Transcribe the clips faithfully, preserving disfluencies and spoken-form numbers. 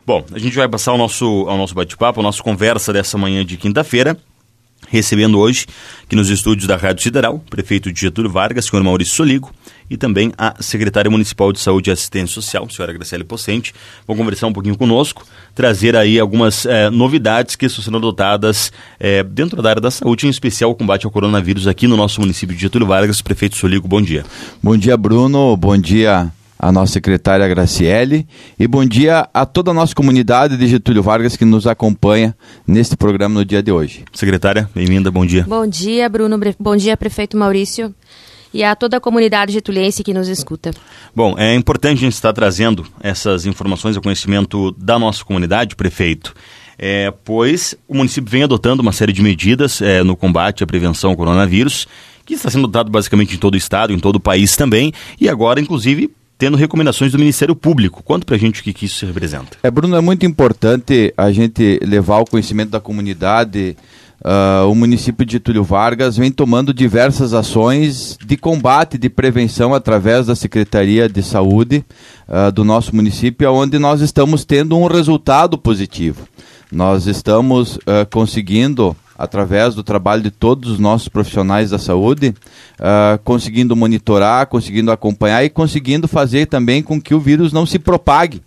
Bom, a gente vai passar ao nosso, ao nosso bate-papo, a nossa conversa dessa manhã de quinta-feira, recebendo hoje, aqui nos estúdios da Rádio Sideral, o prefeito de Getúlio Vargas, senhor Maurício Soligo, e também a secretária municipal de Saúde e Assistência Social, senhora Graciele Possente. Vão conversar um pouquinho conosco, trazer aí algumas eh, novidades que estão sendo adotadas eh, dentro da área da saúde, em especial o combate ao coronavírus aqui no nosso município de Getúlio Vargas. Prefeito Soligo, bom dia. Bom dia, Bruno. Bom dia a nossa secretária Graciele e bom dia a toda a nossa comunidade de Getúlio Vargas que nos acompanha neste programa no dia de hoje. Secretária, bem-vinda, bom dia. Bom dia, Bruno, bom dia, prefeito Maurício, e a toda a comunidade getuliense que nos escuta. Bom, é importante a gente estar trazendo essas informações ao conhecimento da nossa comunidade, prefeito, é, pois o município vem adotando uma série de medidas é, no combate à prevenção ao coronavírus, que está sendo adotado basicamente em todo o estado, em todo o país também, e agora, inclusive, tendo recomendações do Ministério Público. Conta pra gente o que, que isso representa. É, Bruno, é muito importante a gente levar ao conhecimento da comunidade. Uh, o município de Getúlio Vargas vem tomando diversas ações de combate, de prevenção através da Secretaria de Saúde uh, do nosso município, onde nós estamos tendo um resultado positivo. Nós estamos uh, conseguindo, através do trabalho de todos os nossos profissionais da saúde, uh, conseguindo monitorar, conseguindo acompanhar e conseguindo fazer também com que o vírus não se propague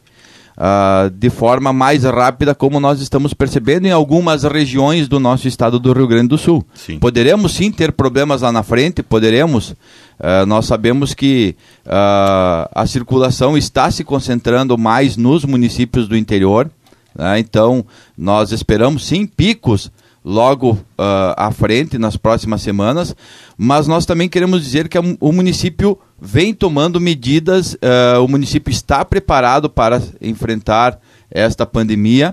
uh, de forma mais rápida, como nós estamos percebendo em algumas regiões do nosso estado do Rio Grande do Sul. Sim. Poderemos sim ter problemas lá na frente, poderemos. Uh, nós sabemos que uh, a circulação está se concentrando mais nos municípios do interior, né? Então nós esperamos sim picos logo uh, à frente, nas próximas semanas, mas nós também queremos dizer que a, o município vem tomando medidas, uh, o município está preparado para enfrentar esta pandemia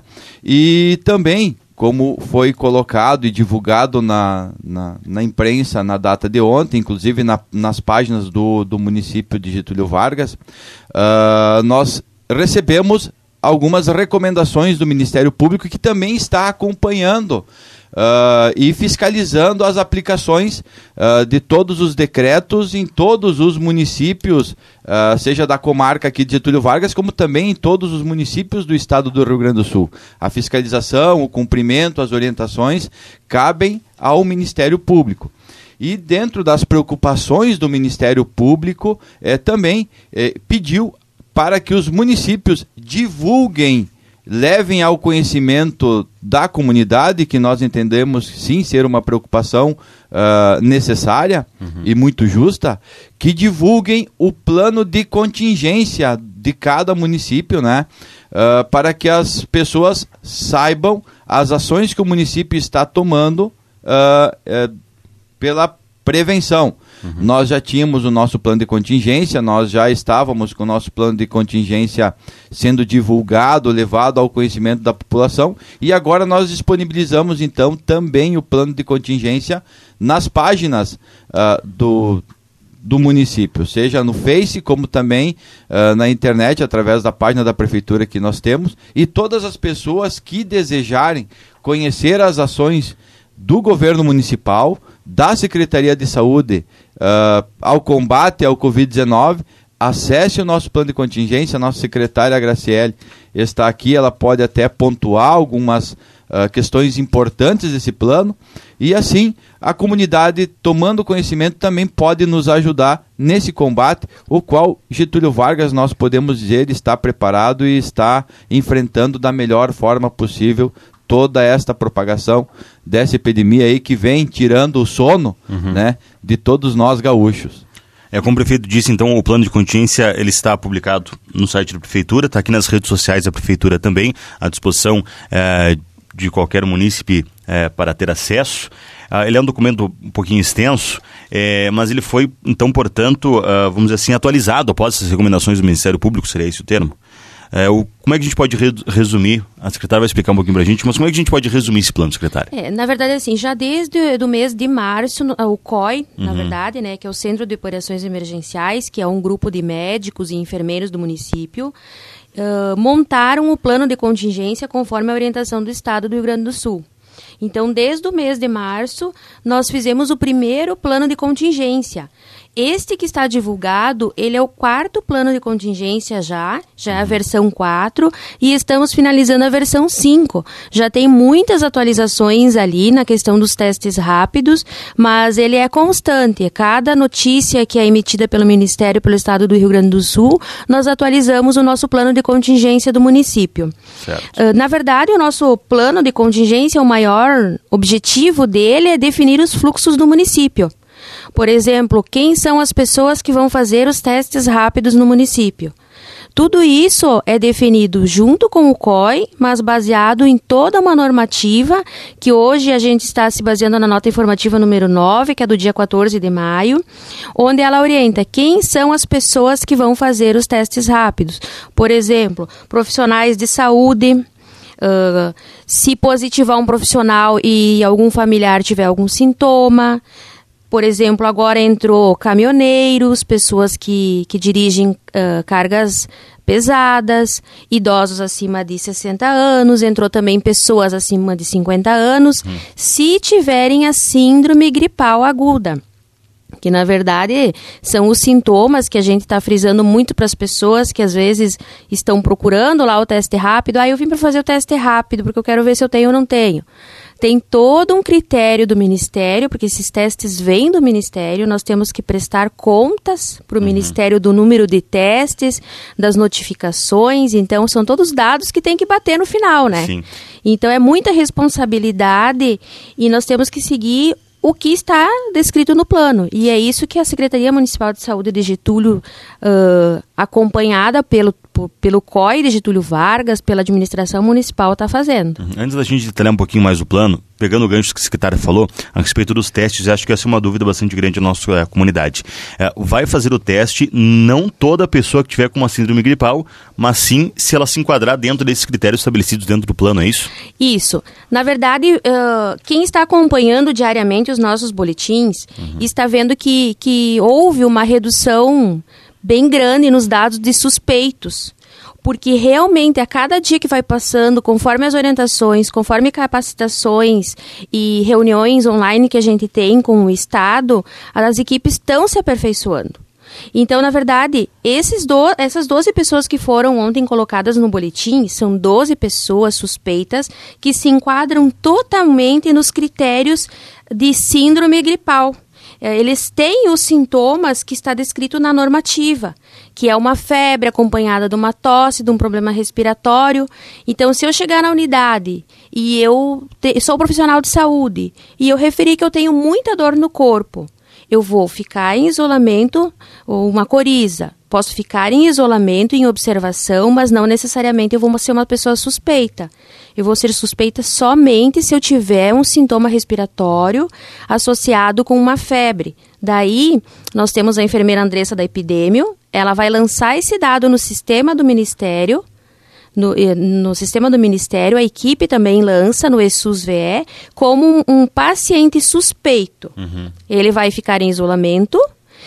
e também, como foi colocado e divulgado na, na, na imprensa na data de ontem, inclusive na, nas páginas do, do município de Getúlio Vargas, uh, nós recebemos algumas recomendações do Ministério Público que também está acompanhando Uh, e fiscalizando as aplicações uh, de todos os decretos em todos os municípios, uh, seja da comarca aqui de Getúlio Vargas, como também em todos os municípios do estado do Rio Grande do Sul. A fiscalização, o cumprimento, as orientações cabem ao Ministério Público. E dentro das preocupações do Ministério Público, eh, também eh, pediu para que os municípios divulguem, levem ao conhecimento da comunidade, que nós entendemos sim ser uma preocupação uh, necessária uhum. e muito justa, que divulguem o plano de contingência de cada município, né? Uh, para que as pessoas saibam as ações que o município está tomando uh, uh, pela prevenção. Uhum. Nós já tínhamos o nosso plano de contingência, nós já estávamos com o nosso plano de contingência sendo divulgado, levado ao conhecimento da população, e agora nós disponibilizamos então também o plano de contingência nas páginas uh, do, do município, seja no Face, como também uh, na internet, através da página da prefeitura que nós temos, e todas as pessoas que desejarem conhecer as ações do governo municipal, da Secretaria de Saúde uh, ao combate ao covid dezenove, acesse o nosso plano de contingência. A nossa secretária Graciele está aqui, ela pode até pontuar algumas uh, questões importantes desse plano, e assim a comunidade, tomando conhecimento, também pode nos ajudar nesse combate, o qual Getúlio Vargas, nós podemos dizer, está preparado e está enfrentando da melhor forma possível toda esta propagação dessa epidemia aí que vem tirando o sono uhum. né, de todos nós gaúchos. É, como o prefeito disse, então, o plano de contingência ele está publicado no site da prefeitura, está aqui nas redes sociais da prefeitura também, à disposição é, de qualquer munícipe é, para ter acesso. Uh, ele é um documento um pouquinho extenso, é, mas ele foi, então, portanto, uh, vamos dizer assim, atualizado após essas recomendações do Ministério Público, seria esse o termo? É, o, como é que a gente pode re- resumir, a secretária vai explicar um pouquinho pra gente, mas como é que a gente pode resumir esse plano, secretária? É, na verdade, assim, já desde o mês de março, o C O I, uhum. na verdade, né, que é o Centro de Operações Emergenciais, que é um grupo de médicos e enfermeiros do município, uh, montaram o plano de contingência conforme a orientação do Estado do Rio Grande do Sul. Então, desde o mês de março, nós fizemos o primeiro plano de contingência. Este que está divulgado, ele é o quarto plano de contingência já, já é a versão quatro, e estamos finalizando a versão cinco. Já tem muitas atualizações ali na questão dos testes rápidos, mas ele é constante. Cada notícia que é emitida pelo Ministério, pelo Estado do Rio Grande do Sul, nós atualizamos o nosso plano de contingência do município. Certo. Uh, na verdade, o nosso plano de contingência, o maior objetivo dele é definir os fluxos do município. Por exemplo, quem são as pessoas que vão fazer os testes rápidos no município? Tudo isso é definido junto com o C O I, mas baseado em toda uma normativa, que hoje a gente está se baseando na nota informativa número nove, que é do dia quatorze de maio, onde ela orienta quem são as pessoas que vão fazer os testes rápidos. Por exemplo, profissionais de saúde, uh, se positivar um profissional e algum familiar tiver algum sintoma. Por exemplo, agora entrou caminhoneiros, pessoas que, que dirigem uh, cargas pesadas, idosos acima de sessenta anos, entrou também pessoas acima de cinquenta anos, hum. se tiverem a síndrome gripal aguda. Que, na verdade, são os sintomas que a gente está frisando muito para as pessoas que, às vezes, estão procurando lá o teste rápido. Ah, eu vim para fazer o teste rápido porque eu quero ver se eu tenho ou não tenho. Tem todo um critério do Ministério, porque esses testes vêm do Ministério, nós temos que prestar contas para o uhum. Ministério do número de testes, das notificações, então são todos dados que tem que bater no final, né? Sim. Então é muita responsabilidade e nós temos que seguir o que está descrito no plano. E é isso que a Secretaria Municipal de Saúde de Getúlio, uh, acompanhada pelo, p- pelo C O I de Getúlio Vargas, pela administração municipal, está fazendo. Antes da gente detalhar um pouquinho mais o plano, pegando o gancho que a secretária falou, a respeito dos testes, acho que essa é uma dúvida bastante grande na nossa é, comunidade. É, vai fazer o teste não toda pessoa que tiver com uma síndrome gripal, mas sim se ela se enquadrar dentro desses critérios estabelecidos dentro do plano, é isso? Isso. Na verdade, uh, quem está acompanhando diariamente os nossos boletins uhum. está vendo que, que houve uma redução bem grande nos dados de suspeitos. Porque realmente, a cada dia que vai passando, conforme as orientações, conforme capacitações e reuniões online que a gente tem com o Estado, as equipes estão se aperfeiçoando. Então, na verdade, esses do, essas doze pessoas que foram ontem colocadas no boletim, são doze pessoas suspeitas que se enquadram totalmente nos critérios de síndrome gripal. Eles têm os sintomas que está descrito na normativa, que é uma febre acompanhada de uma tosse, de um problema respiratório. Então, se eu chegar na unidade e eu te, sou profissional de saúde e eu referir que eu tenho muita dor no corpo, eu vou ficar em isolamento ou uma coriza. Posso ficar em isolamento, em observação, mas não necessariamente eu vou ser uma pessoa suspeita. Eu vou ser suspeita somente se eu tiver um sintoma respiratório associado com uma febre. Daí, nós temos a enfermeira Andressa da Epidêmio, ela vai lançar esse dado no sistema do Ministério, no, no sistema do Ministério, a equipe também lança no ESUS-V E como um, um paciente suspeito. Uhum. Ele vai ficar em isolamento.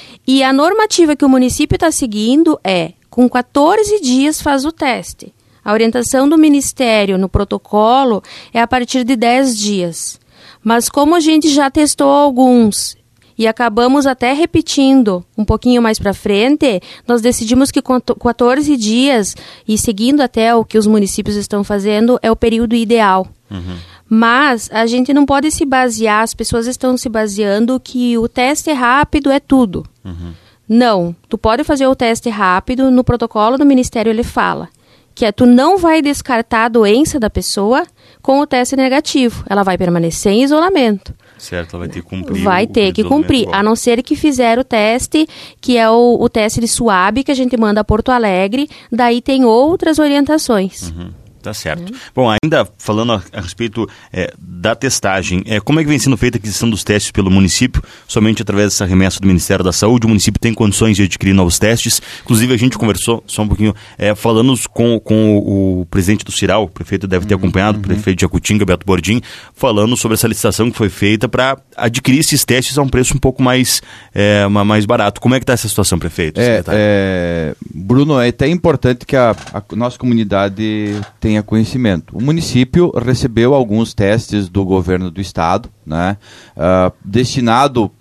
E a normativa que o município está seguindo é, com quatorze dias faz o teste. A orientação do Ministério no protocolo é a partir de dez dias. Mas como a gente já testou alguns e acabamos até repetindo um pouquinho mais para frente, nós decidimos que quatorze dias, e seguindo até o que os municípios estão fazendo, é o período ideal. Uhum. Mas a gente não pode se basear, as pessoas estão se baseando que o teste rápido é tudo. Uhum. Não, tu pode fazer o teste rápido, no protocolo do Ministério ele fala que é, tu não vai descartar a doença da pessoa com o teste negativo, ela vai permanecer em isolamento. Certo, ela vai ter que cumprir. Vai ter que cumprir, a não ser que fizer o teste, que é o, o teste de SWAB, que a gente manda a Porto Alegre, daí tem outras orientações. Uhum. Tá certo. Uhum. Bom, ainda falando a, a respeito é, da testagem, é, como é que vem sendo feita a aquisição dos testes pelo município? Somente através dessa remessa do Ministério da Saúde, o município tem condições de adquirir novos testes. Inclusive, a gente conversou só um pouquinho, é, falando com, com o, o presidente do Ciral, o prefeito deve ter uhum. acompanhado, o prefeito de Jacutinga, Beto Bordim, falando sobre essa licitação que foi feita para adquirir esses testes a um preço um pouco mais, é, mais barato. Como é que está essa situação, prefeito? É, é, Bruno, é até importante que a, a nossa comunidade tenha tenha conhecimento. O município recebeu alguns testes do governo do estado, né, uh, destinado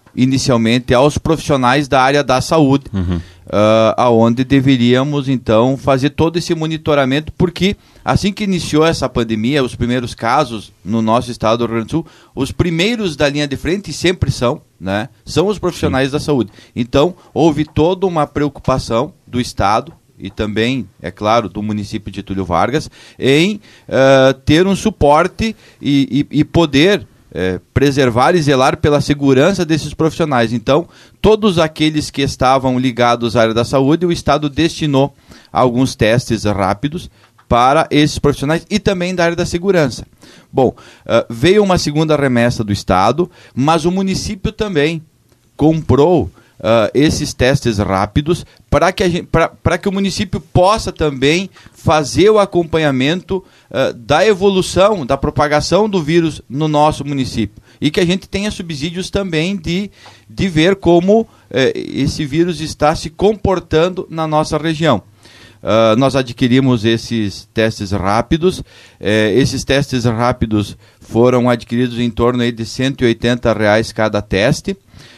inicialmente aos profissionais da área da saúde, uhum. uh, aonde deveríamos então fazer todo esse monitoramento, porque assim que iniciou essa pandemia, os primeiros casos no nosso estado do Rio Grande do Sul, os primeiros da linha de frente sempre são, né, são os profissionais Sim. da saúde. Então, houve toda uma preocupação do estado e também, é claro, do município de Getúlio Vargas, em uh, ter um suporte e, e, e poder É, preservar e zelar pela segurança desses profissionais. Então, todos aqueles que estavam ligados à área da saúde, o Estado destinou alguns testes rápidos para esses profissionais e também da área da segurança. Bom, uh, veio uma segunda remessa do Estado, mas o município também comprou Uh, esses testes rápidos para que, a gente, pra, pra que o município possa também fazer o acompanhamento uh, da evolução, da propagação do vírus no nosso município. E que a gente tenha subsídios também de, de ver como uh, esse vírus está se comportando na nossa região. Uh, nós adquirimos esses testes rápidos. Uh, esses testes rápidos foram adquiridos em torno aí, de cento e oitenta reais cada teste.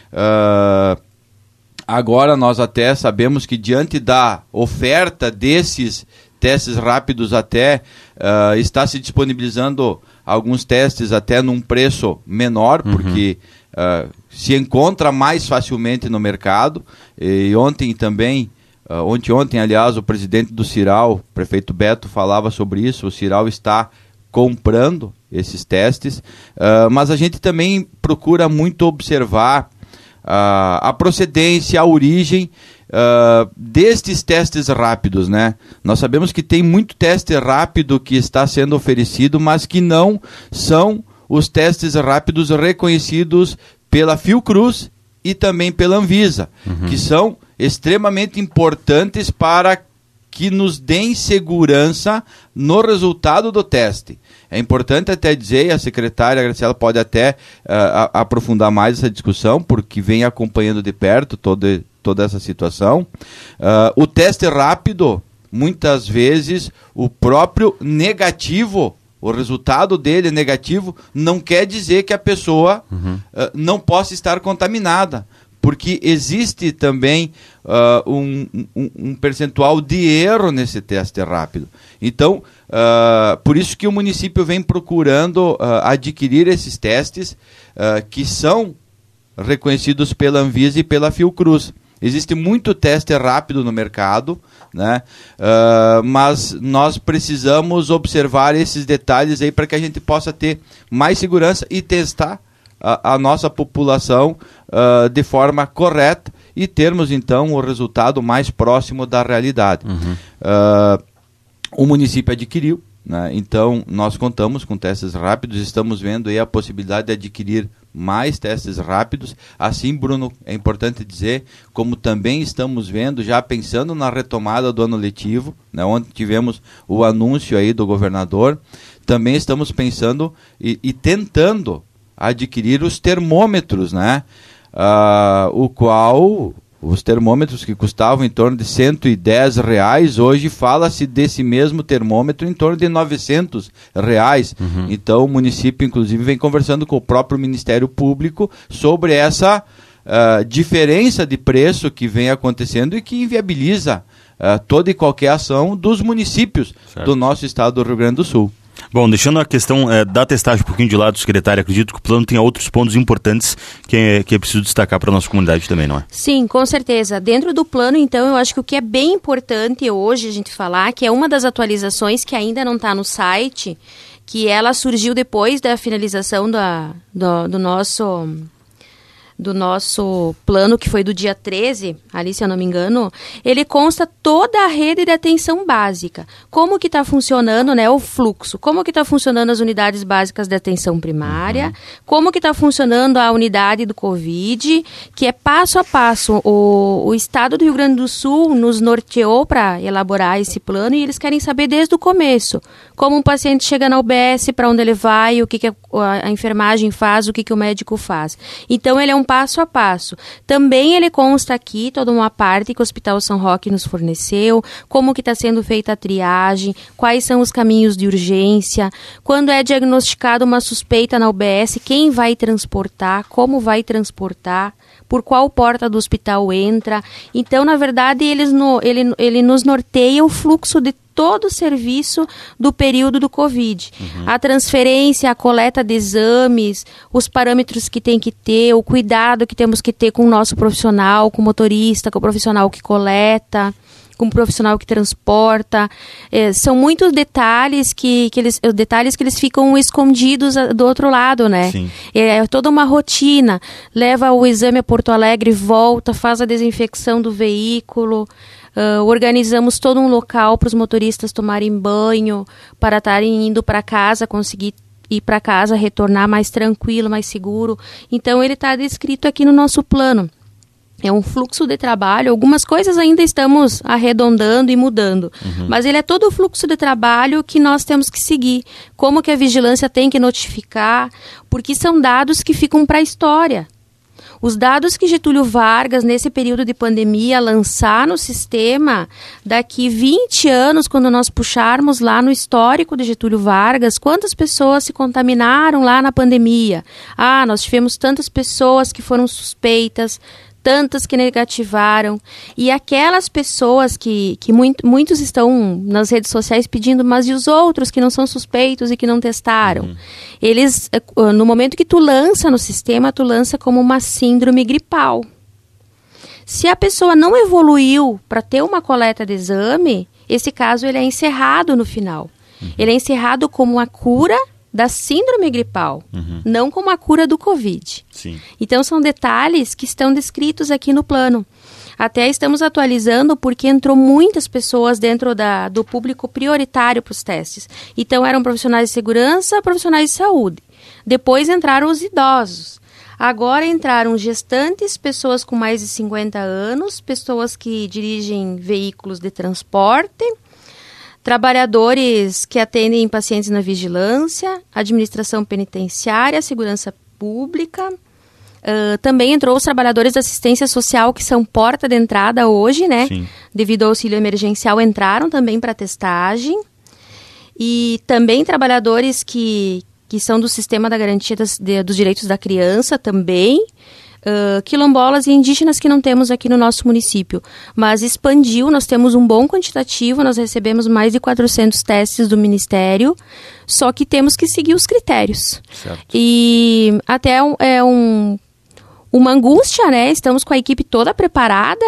Uh, Agora nós até sabemos que diante da oferta desses testes rápidos até uh, está se disponibilizando alguns testes até num preço menor, uhum. porque uh, se encontra mais facilmente no mercado. E ontem também, uh, ontem, ontem aliás, o presidente do Ciral, o prefeito Beto, falava sobre isso. O Ciral está comprando esses testes, uh, mas a gente também procura muito observar Uh, a procedência, a origem uh, destes testes rápidos, né? Nós sabemos que tem muito teste rápido que está sendo oferecido, mas que não são os testes rápidos reconhecidos pela Fiocruz e também pela Anvisa, uhum. que são extremamente importantes para que nos deem segurança no resultado do teste. É importante até dizer, e a secretária Graciela pode até uh, a, aprofundar mais essa discussão, porque vem acompanhando de perto toda, toda essa situação. Uh, o teste rápido, muitas vezes, o próprio negativo, o resultado dele negativo, não quer dizer que a pessoa uhum. uh, não possa estar contaminada. Porque existe também uh, um, um, um percentual de erro nesse teste rápido. Então, uh, por isso que o município vem procurando uh, adquirir esses testes uh, que são reconhecidos pela Anvisa e pela Fiocruz. Existe muito teste rápido no mercado, né? Uh, mas nós precisamos observar esses detalhes aí para que a gente possa ter mais segurança e testar a, a nossa população uh, de forma correta e termos então o resultado mais próximo da realidade. Uhum. Uh, o município adquiriu, né? Então nós contamos com testes rápidos, estamos vendo aí a possibilidade de adquirir mais testes rápidos. Assim, Bruno, é importante dizer, como também estamos vendo, já pensando na retomada do ano letivo, né, onde tivemos o anúncio aí do governador, também estamos pensando e, e tentando adquirir os termômetros, né, uh, o qual... Os termômetros que custavam em torno de cento e dez reais, hoje fala-se desse mesmo termômetro em torno de novecentos reais. Uhum. Então o município, inclusive, vem conversando com o próprio Ministério Público sobre essa uh, diferença de preço que vem acontecendo e que inviabiliza uh, toda e qualquer ação dos municípios certo. Do nosso estado do Rio Grande do Sul. Bom, deixando a questão é, da testagem um pouquinho de lado, secretário, acredito que o plano tenha outros pontos importantes que é, que é preciso destacar para a nossa comunidade também, não é? Sim, com certeza. Dentro do plano, então, eu acho que o que é bem importante hoje a gente falar, que é uma das atualizações que ainda não está no site, que ela surgiu depois da finalização da, do, do nosso... do nosso plano, que foi do dia treze, ali se eu não me engano, ele consta toda a rede de atenção básica. Como que está funcionando, né, o fluxo, como que está funcionando as unidades básicas de atenção primária, uhum. como que está funcionando a unidade do Covid, que é passo a passo. O, o Estado do Rio Grande do Sul nos norteou para elaborar esse plano e eles querem saber desde o começo, como um paciente chega na U B S, para onde ele vai, o que, que a, a enfermagem faz, o que, que o médico faz. Então, ele é um passo a passo. Também ele consta aqui toda uma parte que o Hospital São Roque nos forneceu, como que está sendo feita a triagem, quais são os caminhos de urgência, quando é diagnosticada uma suspeita na U B S, quem vai transportar, como vai transportar, por qual porta do hospital entra. Então, na verdade, eles no, ele, ele nos norteia o fluxo de todo o serviço do período do Covid. Uhum. A transferência, a coleta de exames, os parâmetros que tem que ter, o cuidado que temos que ter com o nosso profissional, com o motorista, com o profissional que coleta, com o profissional que transporta. É, são muitos detalhes que, que eles, detalhes que eles ficam escondidos do outro lado, né? Sim. É toda uma rotina. Leva o exame a Porto Alegre, volta, faz a desinfecção do veículo. Uh, organizamos todo um local para os motoristas tomarem banho, para estarem indo para casa, conseguir ir para casa, retornar mais tranquilo, mais seguro. Então, ele está descrito aqui no nosso plano. É um fluxo de trabalho, algumas coisas ainda estamos arredondando e mudando, uhum. mas ele é todo o fluxo de trabalho que nós temos que seguir. Como que a vigilância tem que notificar, porque são dados que ficam para a história. Os dados que Getúlio Vargas, nesse período de pandemia, lançar no sistema, daqui vinte anos, quando nós puxarmos lá no histórico de Getúlio Vargas, quantas pessoas se contaminaram lá na pandemia? Ah, nós tivemos tantas pessoas que foram suspeitas, tantas que negativaram, e aquelas pessoas que, que muito, muitos estão nas redes sociais pedindo, mas e os outros que não são suspeitos e que não testaram? Uhum. Eles, no momento que tu lança no sistema, tu lança como uma síndrome gripal. Se a pessoa não evoluiu para ter uma coleta de exame, esse caso ele é encerrado no final. Uhum. Ele é encerrado como a cura da síndrome gripal, uhum. não como a cura do Covid. Sim. Então, são detalhes que estão descritos aqui no plano. Até estamos atualizando porque entrou muitas pessoas dentro da, do público prioritário para os testes. Então, eram profissionais de segurança, profissionais de saúde. Depois entraram os idosos. Agora entraram gestantes, pessoas com mais de cinquenta anos, pessoas que dirigem veículos de transporte, trabalhadores que atendem pacientes na vigilância, administração penitenciária, segurança pública. Uh, também entrou os trabalhadores da assistência social, que são porta de entrada hoje, né? Sim. Devido ao auxílio emergencial, entraram também para testagem. E também trabalhadores que, que são do sistema da garantia das, de, dos direitos da criança também. Uh, quilombolas e indígenas que não temos aqui no nosso município, mas expandiu, nós temos um bom quantitativo, nós recebemos mais de quatrocentos testes do Ministério, só que temos que seguir os critérios. Certo. E até é um, uma angústia, né? Estamos com a equipe toda preparada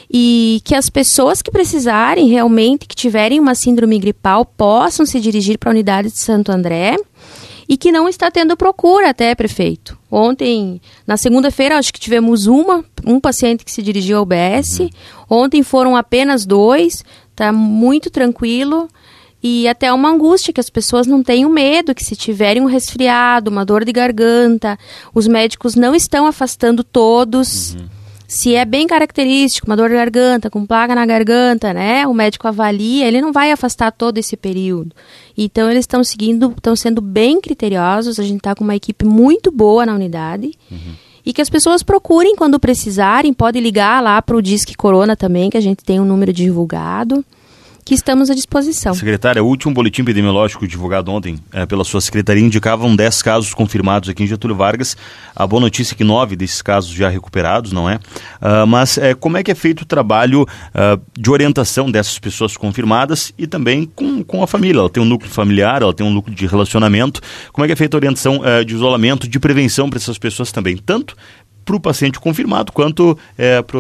e que as pessoas que precisarem realmente, que tiverem uma síndrome gripal, possam se dirigir para a unidade de Santo André. E que não está tendo procura até, prefeito. Ontem, na segunda-feira, acho que tivemos uma, um paciente que se dirigiu ao U B S. Uhum. Ontem foram apenas dois. Está muito tranquilo. E até uma angústia, que as pessoas não tenham medo, que se tiverem um resfriado, uma dor de garganta, os médicos não estão afastando todos. Uhum. Se é bem característico, uma dor de garganta, com placa na garganta, né? O médico avalia, ele não vai afastar todo esse período. Então, eles estão seguindo, estão sendo bem criteriosos, a gente está com uma equipe muito boa na unidade. Uhum. E que as pessoas procurem quando precisarem, pode ligar lá para o Disque Corona também, que a gente tem um número divulgado, que estamos à disposição. Secretária, o último boletim epidemiológico divulgado ontem é, pela sua secretaria indicavam dez casos confirmados aqui em Getúlio Vargas. A boa notícia é que nove desses casos já recuperados, não é? Uh, mas é, como é que é feito o trabalho uh, de orientação dessas pessoas confirmadas e também com, com a família? Ela tem um núcleo familiar, ela tem um núcleo de relacionamento. Como é que é feita a orientação uh, de isolamento, de prevenção para essas pessoas também? Tanto para o paciente confirmado quanto é, para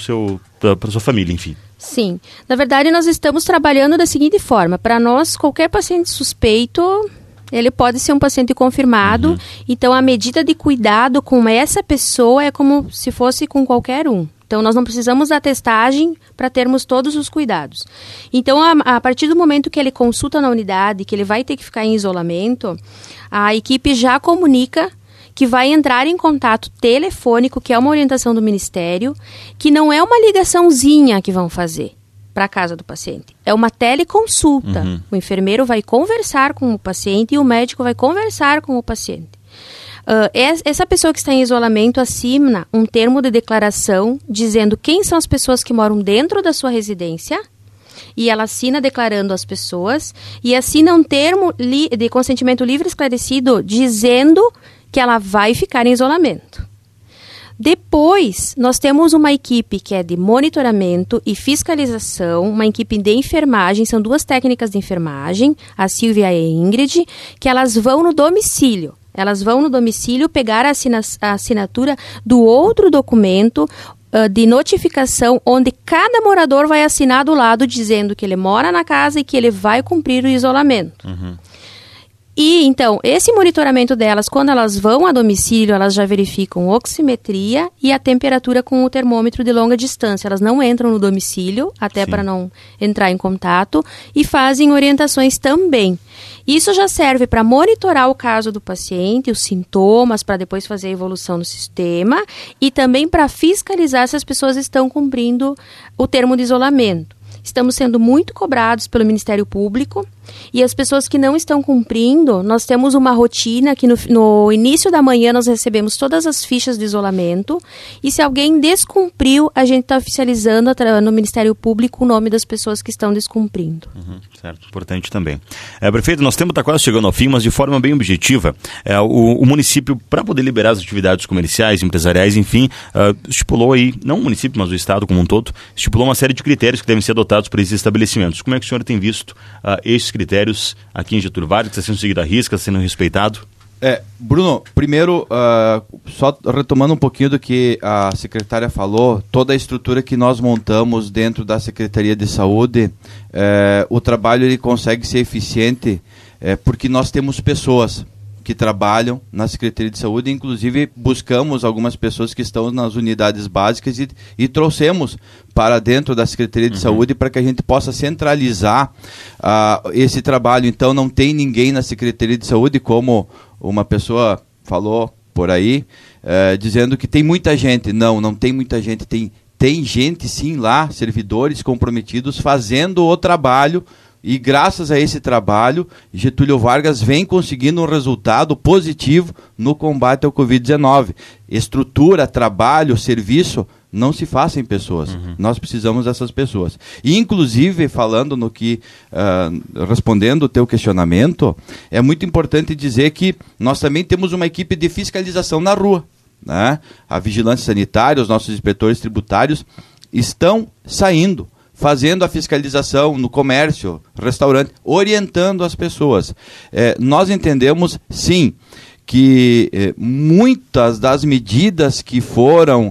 a sua família, enfim. Sim. Na verdade, nós estamos trabalhando da seguinte forma. Para nós, qualquer paciente suspeito, ele pode ser um paciente confirmado. Uhum. Então, a medida de cuidado com essa pessoa é como se fosse com qualquer um. Então, nós não precisamos da testagem para termos todos os cuidados. Então, a, a partir do momento que ele consulta na unidade, que ele vai ter que ficar em isolamento, a equipe já comunica que vai entrar em contato telefônico, que é uma orientação do Ministério, que não é uma ligaçãozinha que vão fazer para a casa do paciente. É uma teleconsulta. Uhum. O enfermeiro vai conversar com o paciente e o médico vai conversar com o paciente. Uh, essa pessoa que está em isolamento assina um termo de declaração dizendo quem são as pessoas que moram dentro da sua residência, e ela assina declarando as pessoas, e assina um termo li- de consentimento livre e esclarecido dizendo que ela vai ficar em isolamento. Depois, nós temos uma equipe que é de monitoramento e fiscalização, uma equipe de enfermagem, são duas técnicas de enfermagem, a Silvia e a Ingrid, que elas vão no domicílio. Elas vão no domicílio pegar a, assina- a assinatura do outro documento uh, de notificação, onde cada morador vai assinar do lado dizendo que ele mora na casa e que ele vai cumprir o isolamento. Uhum. E, então, esse monitoramento delas, quando elas vão a domicílio, elas já verificam oximetria e a temperatura com o termômetro de longa distância. Elas não entram no domicílio, até para não entrar em contato, e fazem orientações também. Isso já serve para monitorar o caso do paciente, os sintomas, para depois fazer a evolução no sistema, e também para fiscalizar se as pessoas estão cumprindo o termo de isolamento. Estamos sendo muito cobrados pelo Ministério Público, e as pessoas que não estão cumprindo, nós temos uma rotina que no, no início da manhã nós recebemos todas as fichas de isolamento, e se alguém descumpriu, a gente está oficializando no Ministério Público o nome das pessoas que estão descumprindo. Uhum, certo, importante também. É, prefeito, nosso tempo está quase chegando ao fim, mas de forma bem objetiva, é, o, o município, para poder liberar as atividades comerciais, empresariais, enfim, uh, estipulou aí, não o município, mas o Estado como um todo, estipulou uma série de critérios que devem ser adotados por esses estabelecimentos. Como é que o senhor tem visto uh, esses critérios aqui em Getúlio Vargas? Está sendo seguido à risca, está sendo respeitado? É, Bruno, primeiro, uh, só retomando um pouquinho do que a secretária falou, toda a estrutura que nós montamos dentro da Secretaria de Saúde, uh, o trabalho ele consegue ser eficiente uh, porque nós temos pessoas que trabalham na Secretaria de Saúde, inclusive buscamos algumas pessoas que estão nas unidades básicas e, e trouxemos para dentro da Secretaria de uhum. Saúde para que a gente possa centralizar uh, esse trabalho. Então não tem ninguém na Secretaria de Saúde, como uma pessoa falou por aí, uh, dizendo que tem muita gente. Não, não tem muita gente, tem, tem gente sim lá, servidores comprometidos fazendo o trabalho. E graças a esse trabalho, Getúlio Vargas vem conseguindo um resultado positivo no combate ao covid dezenove. Estrutura, trabalho, serviço, não se faz sem pessoas. Uhum. Nós precisamos dessas pessoas. E, inclusive, falando no que, uh, respondendo o teu questionamento, é muito importante dizer que nós também temos uma equipe de fiscalização na rua, né? A vigilância sanitária, os nossos inspetores tributários estão saindo, fazendo a fiscalização no comércio, restaurante, orientando as pessoas. É, nós entendemos, sim, que é, muitas das medidas que foram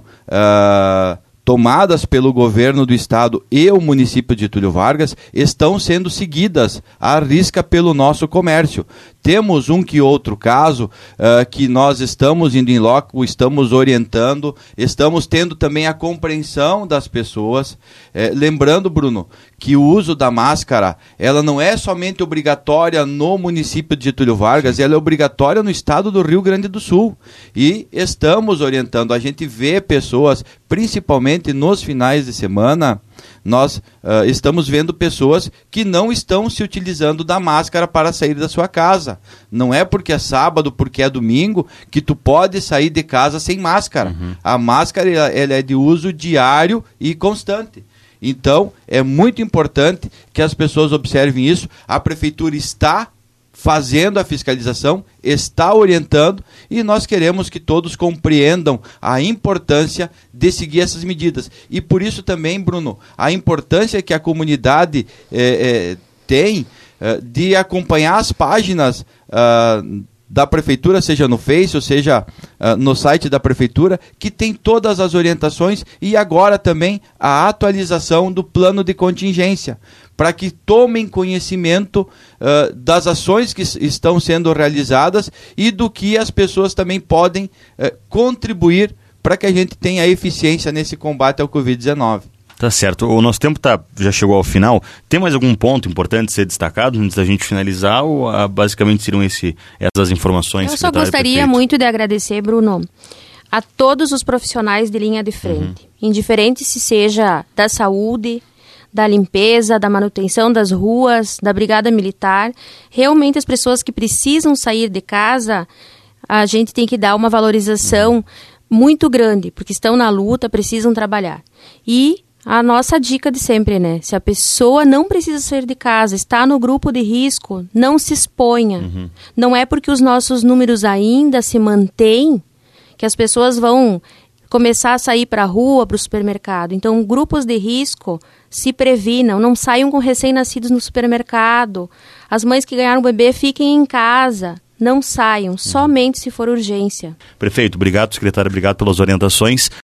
uh, tomadas pelo governo do estado e o município de Getúlio Vargas estão sendo seguidas à risca pelo nosso comércio. Temos um que outro caso uh, que nós estamos indo em loco, estamos orientando, estamos tendo também a compreensão das pessoas. Eh, lembrando, Bruno, que o uso da máscara, ela não é somente obrigatória no município de Getúlio Vargas, ela é obrigatória no estado do Rio Grande do Sul. E estamos orientando, a gente vê pessoas, principalmente nos finais de semana, nós uh, estamos vendo pessoas que não estão se utilizando da máscara para sair da sua casa. Não é porque é sábado, porque é domingo, que tu pode sair de casa sem máscara. Uhum. A máscara ela, ela é de uso diário e constante. Então, é muito importante que as pessoas observem isso. A prefeitura está fazendo a fiscalização, está orientando, e nós queremos que todos compreendam a importância de seguir essas medidas. E por isso também, Bruno, a importância que a comunidade eh, eh, tem eh, de acompanhar as páginas uh, da prefeitura, seja no Face, ou seja uh, no site da prefeitura, que tem todas as orientações e agora também a atualização do plano de contingência, para que tomem conhecimento uh, das ações que estão sendo realizadas e do que as pessoas também podem uh, contribuir para que a gente tenha eficiência nesse combate ao covid dezenove. Tá certo. O nosso tempo tá, já chegou ao final. Tem mais algum ponto importante a ser destacado antes da gente finalizar, ou ah, basicamente seriam esse, essas informações? Eu só gostaria prefeito? muito de agradecer, Bruno, a todos os profissionais de linha de frente, uhum. indiferente se seja da saúde, da limpeza, da manutenção das ruas, da brigada militar. Realmente as pessoas que precisam sair de casa, a gente tem que dar uma valorização uhum. muito grande, porque estão na luta, precisam trabalhar. E a nossa dica de sempre, né? Se a pessoa não precisa sair de casa, está no grupo de risco, não se exponha. Uhum. Não é porque os nossos números ainda se mantêm que as pessoas vão começar a sair para a rua, para o supermercado. Então, grupos de risco, se previnam, não saiam com recém-nascidos no supermercado. As mães que ganharam o bebê, fiquem em casa. Não saiam, uhum. somente se for urgência. Prefeito, obrigado, secretário, obrigado pelas orientações.